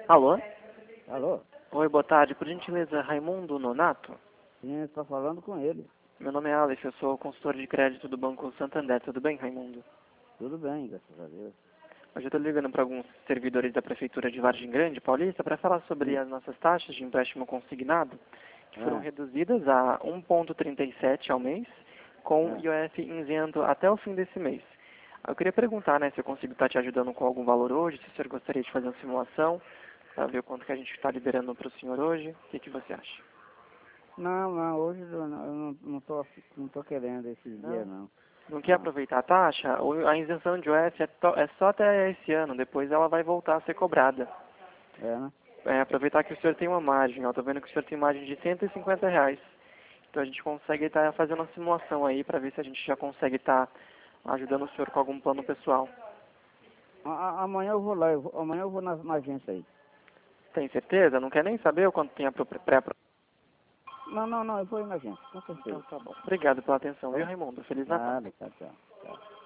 Alô? Alô? Oi, boa tarde. Por gentileza, Raimundo Nonato? Sim, estou falando com ele. Meu nome é Alex, eu sou consultor de crédito do Banco Santander. Tudo bem, Raimundo? Tudo bem, graças a Deus. Hoje eu estou ligando para alguns servidores da Prefeitura de Vargem Grande, Paulista, para falar sobre Sim. as nossas taxas de empréstimo consignado, que foram É. reduzidas a 1,37 ao mês, com É. IOF isento até o fim desse mês. Eu queria perguntar, né, se eu consigo estar te ajudando com algum valor hoje, se o senhor gostaria de fazer uma simulação, para ver o quanto que a gente está liberando para o senhor hoje. O que você acha? Não, hoje eu não tô querendo esses dias, Não. não. Não quer Não. aproveitar a taxa? A isenção de IOF é só até esse ano, depois ela vai voltar a ser cobrada. É, né? Aproveitar que o senhor tem uma margem, ó, tô vendo que o senhor tem margem de R$ 150. Então a gente consegue estar fazendo uma simulação aí para ver se a gente já consegue estar ajudando o senhor com algum plano pessoal. Amanhã eu vou lá, amanhã eu vou na agência aí. Tem certeza? Não quer nem saber o quanto tem a pré-aprovação? Não, eu vou ir na agência, com Então certeza. tá bom. Obrigado pela atenção, Tá viu, bom? Raimundo? Feliz Natal. Nada, tchau.